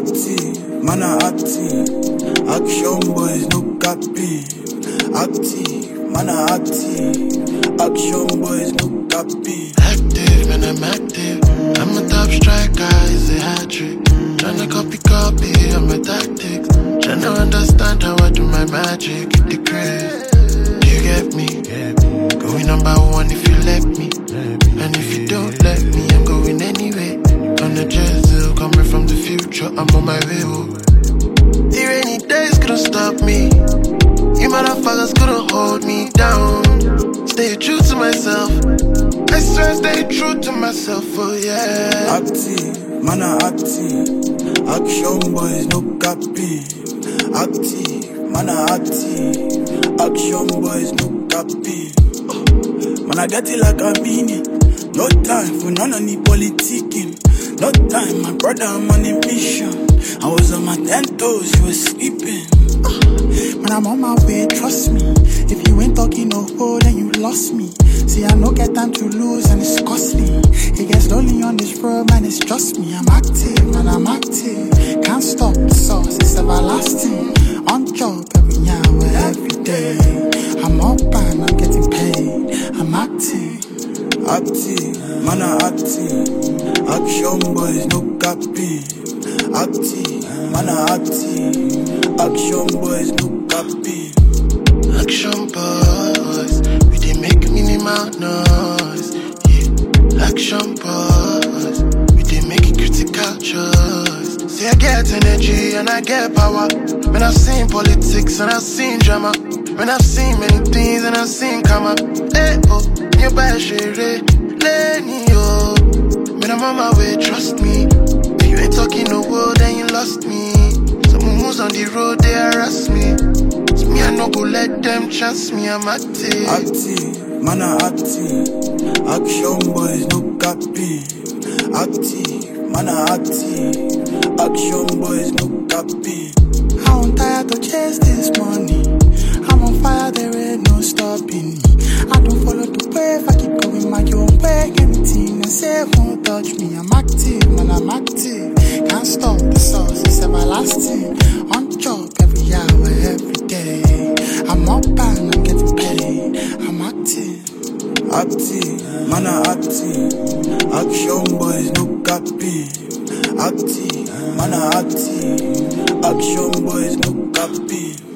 Active, man a active. Action boys no copy. Active, man a active. Action boys no copy. Active, man I'm active. I'm a top striker, it's a hat trick. Tryna copy, I'm a tactics. Tryna understand how I do my magic. Keep the craze. Do you get me? Going number one if you let me. And if you don't let me, I'm going anyway. On the Jezel, coming from the future, I'm on my way. The rainy days couldn't stop me. You motherfuckers couldn't hold me down. Stay true to myself. I swear, stay true to myself, oh yeah. Active, man a active. Action boys no copy. Active, man a active. Action boys no copy. Man I get it like I mean it. No time for none of the politicking. No time, my brother, I'm on a mission. I was on my 10 toes, you were sleeping. Man, I'm on my way, trust me. If you ain't talking no hoe, then you lost me. See, I no get time to lose and it's costly. It gets lonely on this road, man, it's just me. I'm active, man, I'm active. Can't stop the sauce, it's everlasting. On job every hour, every day. I'm up and I'm getting paid. I'm active. Active, man a active. Action boys no copy. Active, man a active. Action boys no copy. Action boys, we dey make minimal noise. Yeah. Action boys, we dey make critical choice. See I get energy and I get power. When I've seen politics and I've seen drama. When I've seen many things and I've seen karma. Hey oh, you better share it, Lenny yo. When I'm on my way, trust me. If you ain't talking no word, then you lost me. Some moves on the road, they harass me. So me, I no go let them chance me, I'm active. Active, man a active. Action boys no copy. Active, man a active. Action boys no copy. I'm tired to chase this money. I'm on fire, there ain't no stopping me. I don't follow the wave, I keep going my own way. Anything they say won't touch me. I'm active, man, I'm active. Can't stop the sauce, it's everlasting. On job every hour, every day. I'm up and I'm getting paid. I'm active. Active, man, I'm active. Action boys no copy. Active, man, I'm active. Action boys no copy.